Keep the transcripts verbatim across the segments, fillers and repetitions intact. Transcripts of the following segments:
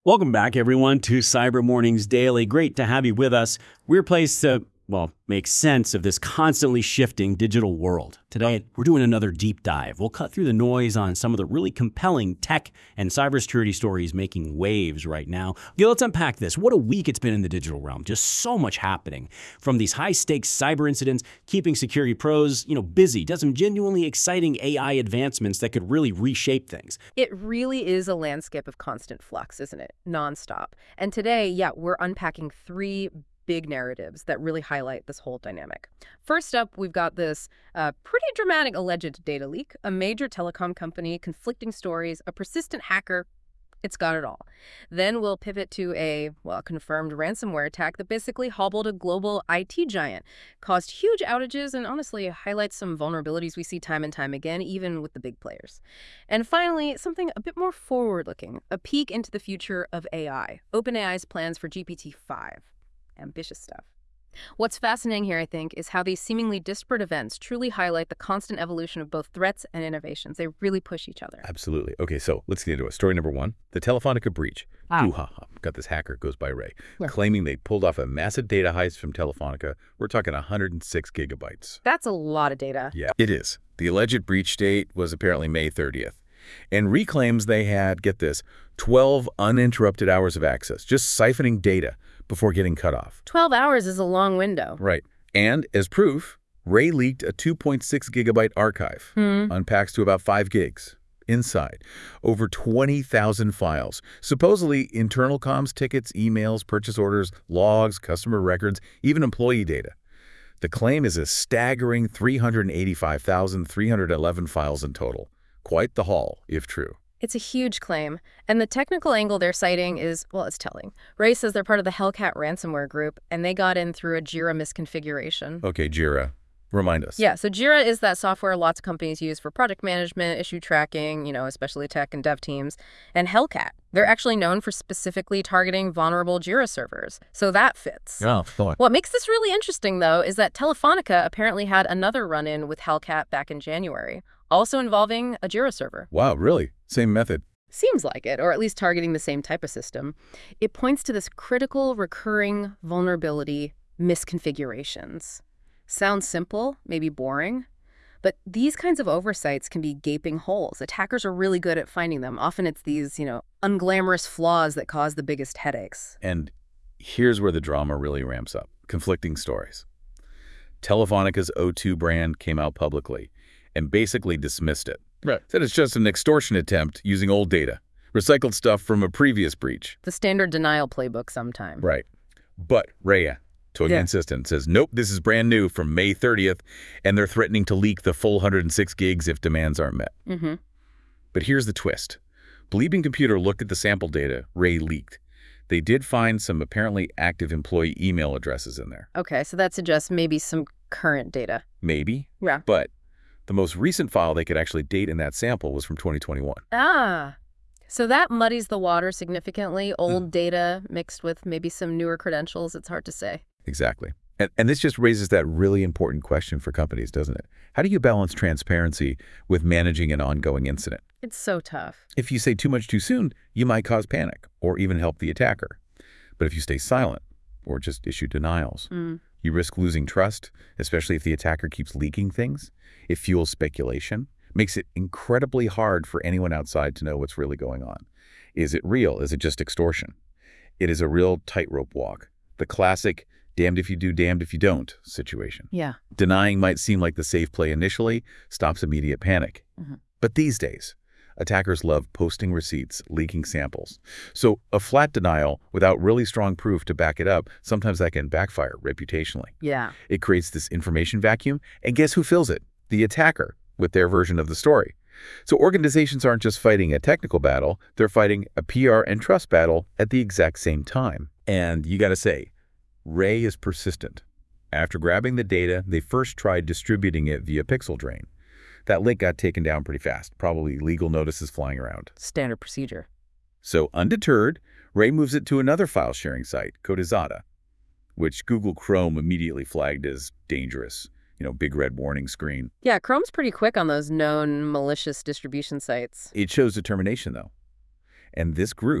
Welcome back, everyone, to Cyber Mornings Daily. Great to have you with us. We're placed to, well, make sense of this constantly shifting digital world. Today, we're doing another deep dive. We'll cut through the noise on some of the really compelling tech and cybersecurity stories making waves right now. Okay, let's unpack this. What a week it's been in the digital realm. Just so much happening. From these high-stakes cyber incidents, keeping security pros, you know, busy, to some genuinely exciting A I advancements that could really reshape things. It really is a landscape of constant flux, isn't it? Nonstop. And today, yeah, we're unpacking three big narratives that really highlight this whole dynamic. First up, we've got this uh, pretty dramatic alleged data leak, a major telecom company, conflicting stories, a persistent hacker. It's got it all. Then we'll pivot to a, well, confirmed ransomware attack that basically hobbled a global I T giant, caused huge outages, and honestly highlights some vulnerabilities we see time and time again, even with the big players. And finally, something a bit more forward-looking, a peek into the future of A I, OpenAI's plans for G P T five. Ambitious stuff. What's fascinating here, I think, is how these seemingly disparate events truly highlight the constant evolution of both threats and innovations. They really push each other. Absolutely. Okay, so let's get into it. Story number one, the Telefonica breach. Ah. Ooh-ha-ha. Got this hacker, goes by Ray, Where? claiming they pulled off a massive data heist from Telefonica. We're talking one hundred six gigabytes. That's a lot of data. Yeah, it is. The alleged breach date was apparently May thirtieth. And reclaims they had, get this, twelve uninterrupted hours of access, just siphoning data before getting cut off. twelve hours is a long window. Right. And as proof, Ray leaked a two point six gigabyte archive, Hmm. unpacks to about five gigs. Inside, over twenty thousand files, supposedly internal comms tickets, emails, purchase orders, logs, customer records, even employee data. The claim is a staggering three hundred eighty-five thousand three hundred eleven files in total. Quite the haul, if true. It's a huge claim, and the technical angle they're citing is, well, it's telling. Ray says they're part of the Hellcat ransomware group, and they got in through a Jira misconfiguration. Okay, Jira, remind us. Yeah, so Jira is that software lots of companies use for project management, issue tracking, you know, especially tech and dev teams. And Hellcat, they're actually known for specifically targeting vulnerable Jira servers. So that fits. Oh, thought. What makes this really interesting, though, is that Telefonica apparently had another run-in with Hellcat back in January, also involving a Jira server. Wow, really? Same method. Seems like it, or at least targeting the same type of system. It points to this critical, recurring vulnerability misconfigurations. Sounds simple, maybe boring, but these kinds of oversights can be gaping holes. Attackers are really good at finding them. Often it's these, you know, unglamorous flaws that cause the biggest headaches. And here's where the drama really ramps up. Conflicting stories. Telefonica's O two brand came out publicly and basically dismissed it. Right. Said it's just an extortion attempt using old data, recycled stuff from a previous breach. The standard denial playbook sometime. Right. But Raya took Yeah. insistent, says, nope, this is brand new from May thirtieth, and they're threatening to leak the full one hundred six gigs if demands aren't met. Mm-hmm. But here's the twist. Bleeping Computer looked at the sample data Ray leaked. They did find some apparently active employee email addresses in there. Okay, so that suggests maybe some current data. Maybe. Yeah. But the most recent file they could actually date in that sample was from twenty twenty-one. Ah, so that muddies the water significantly. Old data mixed with maybe some newer credentials. It's hard to say. Exactly. And, and this just raises that really important question for companies, doesn't it? How do you balance transparency with managing an ongoing incident? It's so tough. If you say too much too soon, you might cause panic or even help the attacker. But if you stay silent or just issue denials, Mm. you risk losing trust, especially if the attacker keeps leaking things. It fuels speculation, makes it incredibly hard for anyone outside to know what's really going on. Is it real? Is it just extortion? It is a real tightrope walk. The classic damned if you do, damned if you don't situation. Yeah. Denying might seem like the safe play initially, stops immediate panic. Mhm. But these days, attackers love posting receipts, leaking samples. So a flat denial without really strong proof to back it up, sometimes that can backfire reputationally. Yeah. It creates this information vacuum, and guess who fills it? The attacker, with their version of the story. So organizations aren't just fighting a technical battle, they're fighting a P R and trust battle at the exact same time. And you gotta say, Ray is persistent. After grabbing the data, they first tried distributing it via Pixel Drain. That link got taken down pretty fast, probably legal notices flying around. Standard procedure. So undeterred, Ray moves it to another file sharing site, Codizada, which Google Chrome immediately flagged as dangerous. You know, big red warning screen. Yeah, Chrome's pretty quick on those known malicious distribution sites. It shows determination, though. And this group,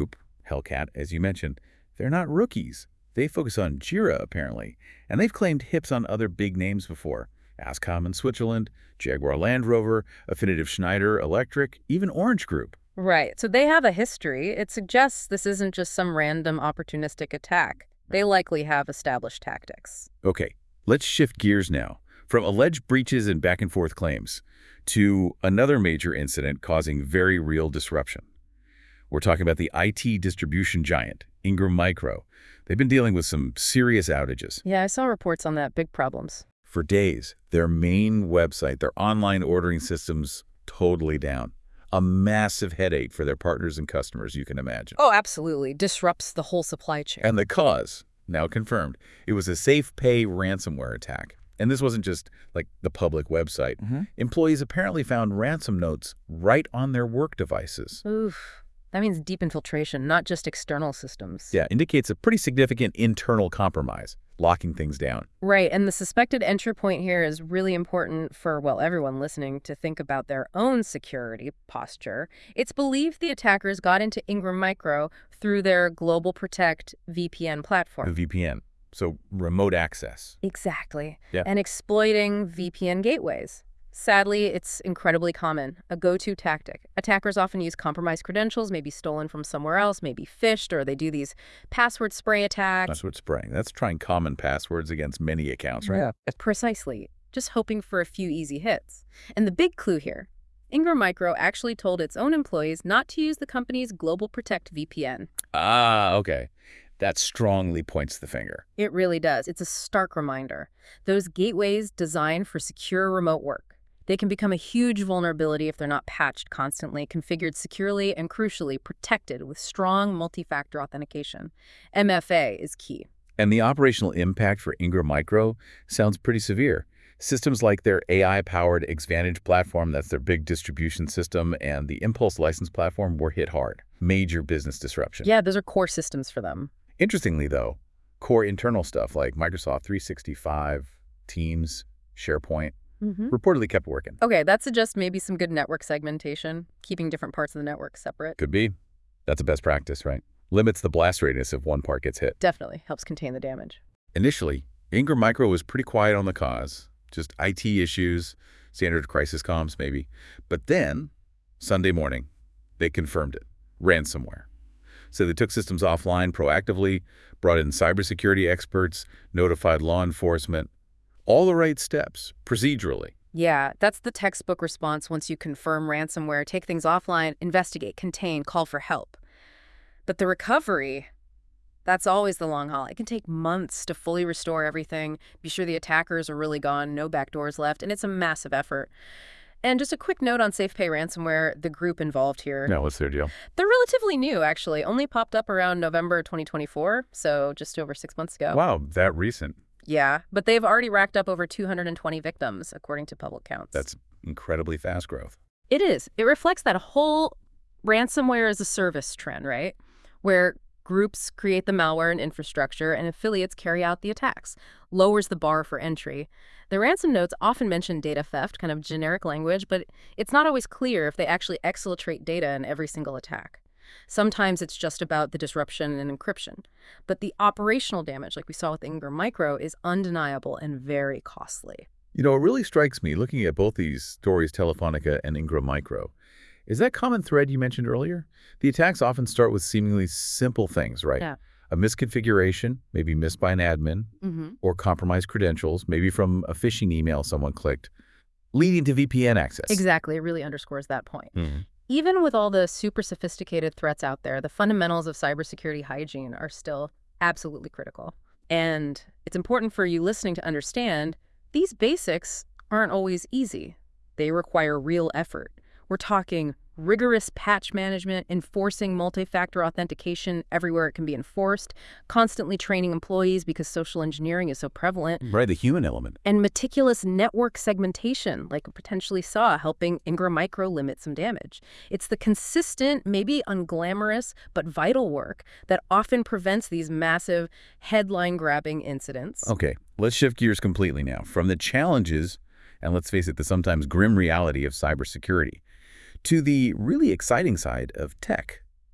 Hellcat, as you mentioned, they're not rookies. They focus on Jira, apparently, and they've claimed hits on other big names before. Ascom in Switzerland, Jaguar Land Rover, Affinitive Schneider Electric, even Orange Group. Right. So they have a history. It suggests this isn't just some random opportunistic attack. They likely have established tactics. Okay, let's shift gears now from alleged breaches and back-and-forth claims to another major incident causing very real disruption. We're talking about the I T distribution giant, Ingram Micro. They've been dealing with some serious outages. Yeah, I saw reports on that. Big problems. For days, their main website, their online ordering systems, totally down. A massive headache for their partners and customers, you can imagine. Oh, absolutely. Disrupts the whole supply chain. And the cause, now confirmed, it was a SafePay ransomware attack. And this wasn't just like the public website. Mm-hmm. Employees apparently found ransom notes right on their work devices. Oof. That means deep infiltration, not just external systems. Yeah, indicates a pretty significant internal compromise, locking things down. Right, and the suspected entry point here is really important for, well, everyone listening to think about their own security posture. It's believed the attackers got into Ingram Micro through their Global Protect V P N platform. A V P N, so remote access. Exactly. Yeah. And exploiting V P N gateways. Sadly, it's incredibly common, a go-to tactic. Attackers often use compromised credentials, maybe stolen from somewhere else, maybe phished, or they do these password spray attacks. Password spraying. That's trying common passwords against many accounts, right? Yeah. Precisely. Just hoping for a few easy hits. And the big clue here, Ingram Micro actually told its own employees not to use the company's Global Protect V P N. Ah, okay. That strongly points the finger. It really does. It's a stark reminder. Those gateways designed for secure remote work. They can become a huge vulnerability if they're not patched constantly, configured securely, and crucially protected with strong multi-factor authentication. M F A is key. And the operational impact for Ingram Micro sounds pretty severe. Systems like their A I-powered Xvantage platform, that's their big distribution system, and the Impulse license platform were hit hard. Major business disruption. Yeah, those are core systems for them. Interestingly, though, core internal stuff like Microsoft three sixty-five, Teams, SharePoint, Mm-hmm. reportedly kept working. Okay, that suggests maybe some good network segmentation, keeping different parts of the network separate. Could be. That's a best practice, right? Limits the blast radius if one part gets hit. Definitely helps contain the damage. Initially, Ingram Micro was pretty quiet on the cause. Just I T issues, standard crisis comms maybe. But then, Sunday morning, they confirmed it. Ransomware. So they took systems offline proactively, brought in cybersecurity experts, notified law enforcement. All the right steps, procedurally. Yeah, that's the textbook response once you confirm ransomware. Take things offline, investigate, contain, call for help. But the recovery, that's always the long haul. It can take months to fully restore everything, be sure the attackers are really gone, no backdoors left, and it's a massive effort. And just a quick note on SafePay ransomware, the group involved here. Yeah, what's their deal? They're relatively new, actually. Only popped up around November twenty twenty-four, so just over six months ago. Wow, that recent. Yeah, but they've already racked up over two hundred twenty victims, according to public counts. That's incredibly fast growth. It is. It reflects that whole ransomware as a service trend, right? Where groups create the malware and infrastructure and affiliates carry out the attacks. Lowers the bar for entry. The ransom notes often mention data theft, kind of generic language, but it's not always clear if they actually exfiltrate data in every single attack. Sometimes it's just about the disruption and encryption. But the operational damage, like we saw with Ingram Micro, is undeniable and very costly. You know, it really strikes me, looking at both these stories, Telefonica and Ingram Micro, is that common thread you mentioned earlier? The attacks often start with seemingly simple things, right? Yeah. A misconfiguration, maybe missed by an admin, Mm-hmm. or compromised credentials, maybe from a phishing email someone clicked, leading to V P N access. Exactly. It really underscores that point. Mm-hmm. Even with all the super sophisticated threats out there, the fundamentals of cybersecurity hygiene are still absolutely critical. And it's important for you listening to understand these basics aren't always easy. They require real effort. We're talking rigorous patch management, enforcing multi-factor authentication everywhere it can be enforced, constantly training employees because social engineering is so prevalent, Right, the human element. and meticulous network segmentation, like we potentially saw, helping Ingram Micro limit some damage. It's the consistent, maybe unglamorous, but vital work that often prevents these massive headline-grabbing incidents. Okay, let's shift gears completely now from the challenges, and let's face it, the sometimes grim reality of cybersecurity, to the really exciting side of tech.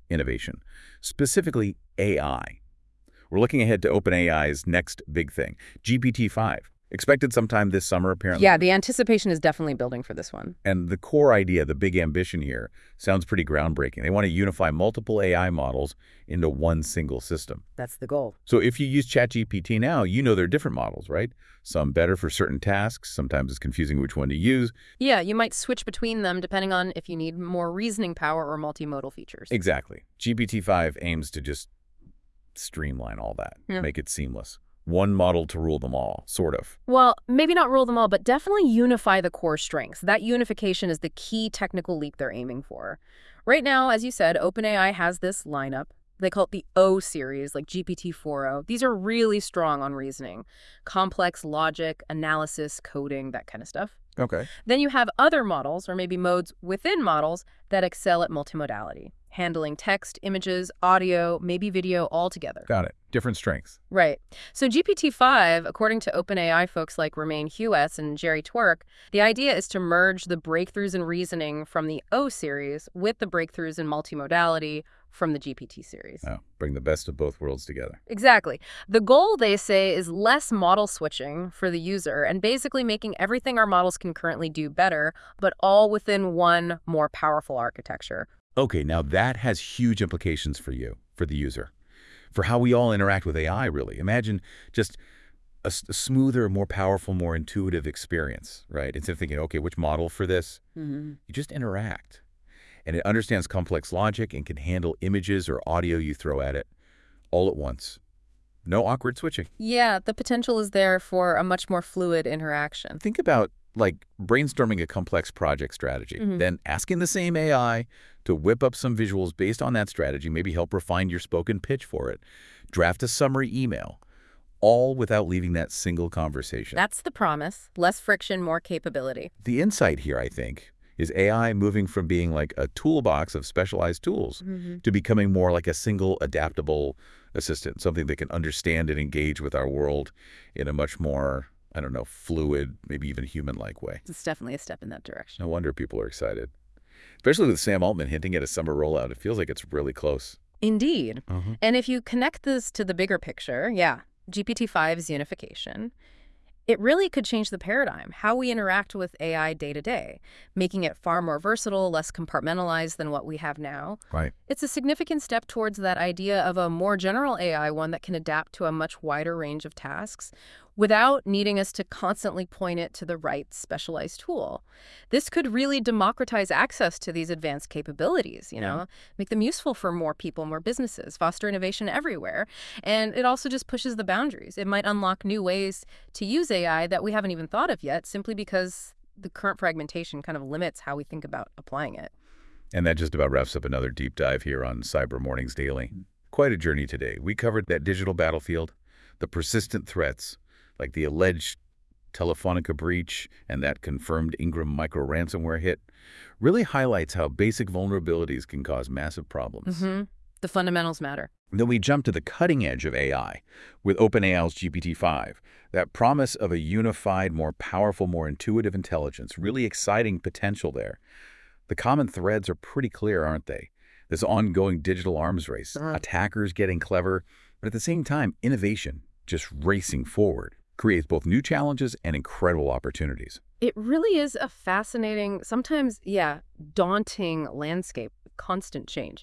innovation, specifically A I. We're looking ahead to OpenAI's next big thing, G P T five, expected sometime this summer, apparently. Yeah, the anticipation is definitely building for this one. And the core idea, the big ambition here, sounds pretty groundbreaking. They want to unify multiple A I models into one single system. That's the goal. So if you use ChatGPT now, you know there are different models, right? Some better for certain tasks. Sometimes it's confusing which one to use. Yeah, you might switch between them depending on if you need more reasoning power or multimodal features. Exactly. G P T five aims to just streamline all that, Yeah. make it seamless. One model to rule them all, sort of. Well, maybe not rule them all, but definitely unify the core strengths. That unification is the key technical leap they're aiming for. Right now, as you said, OpenAI has this lineup. They call it the O series, like G P T four o. These are really strong on reasoning, complex logic, analysis, coding, that kind of stuff. Okay. Then you have other models, or maybe modes within models, that excel at multimodality, handling text, images, audio, maybe video all together. Got it. Different strengths. Right. So G P T five, according to OpenAI folks like Romain Hues and Jerry Twerk, the idea is to merge the breakthroughs in reasoning from the O series with the breakthroughs in multimodality from the G P T series. Oh, bring the best of both worlds together. Exactly. The goal, they say, is less model switching for the user and basically making everything our models can currently do better, but all within one more powerful architecture. Okay, now that has huge implications for you, for the user, for how we all interact with A I, really. Imagine just a, s- a smoother, more powerful, more intuitive experience, right? Instead of thinking, okay, which model for this? Mm-hmm. You just interact. And it understands complex logic and can handle images or audio you throw at it all at once. No awkward switching. Yeah, the potential is there for a much more fluid interaction. Think about like brainstorming a complex project strategy, Mhm. then asking the same A I to whip up some visuals based on that strategy, maybe help refine your spoken pitch for it, draft a summary email, all without leaving that single conversation. That's the promise. Less friction, more capability. The insight here, I think, is A I moving from being like a toolbox of specialized tools Mm-hmm. to becoming more like a single adaptable assistant, something that can understand and engage with our world in a much more, I don't know, fluid, maybe even human-like way. It's definitely a step in that direction. No wonder people are excited. Especially with Sam Altman hinting at a summer rollout. It feels like it's really close. Indeed. Uh-huh. And if you connect this to the bigger picture, yeah, G P T five's unification, it really could change the paradigm, how we interact with A I day to day, making it far more versatile, less compartmentalized than what we have now. Right. It's a significant step towards that idea of a more general A I, one that can adapt to a much wider range of tasks without needing us to constantly point it to the right specialized tool. This could really democratize access to these advanced capabilities, you know, make them useful for more people, more businesses, foster innovation everywhere. And it also just pushes the boundaries. It might unlock new ways to use A I that we haven't even thought of yet, simply because the current fragmentation kind of limits how we think about applying it. And that just about wraps up another deep dive here on Cyber Mornings Daily. Quite a journey today. We covered that digital battlefield, the persistent threats, like the alleged Telefonica breach and that confirmed Ingram Micro ransomware hit, really highlights how basic vulnerabilities can cause massive problems. Mm-hmm. The fundamentals matter. Then we jump to the cutting edge of A I with OpenAI's G P T five, that promise of a unified, more powerful, more intuitive intelligence, really exciting potential there. The common threads are pretty clear, aren't they? This ongoing digital arms race, Uh-huh. attackers getting clever, but at the same time, innovation just racing forward creates both new challenges and incredible opportunities. It really is a fascinating, sometimes, yeah, daunting landscape, constant change.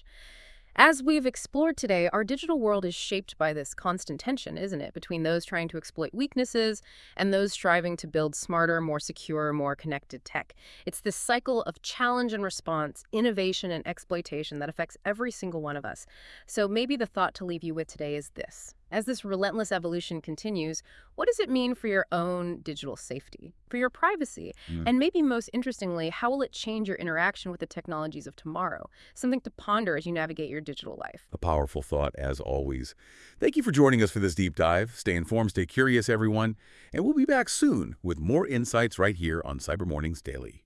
As we've explored today, our digital world is shaped by this constant tension, isn't it, between those trying to exploit weaknesses and those striving to build smarter, more secure, more connected tech. It's this cycle of challenge and response, innovation and exploitation that affects every single one of us. So maybe the thought to leave you with today is this. As this relentless evolution continues, what does it mean for your own digital safety, for your privacy? Mm. And maybe most interestingly, how will it change your interaction with the technologies of tomorrow? Something to ponder as you navigate your digital life. A powerful thought, as always. Thank you for joining us for this deep dive. Stay informed, stay curious, everyone. And we'll be back soon with more insights right here on Cyber Mornings Daily.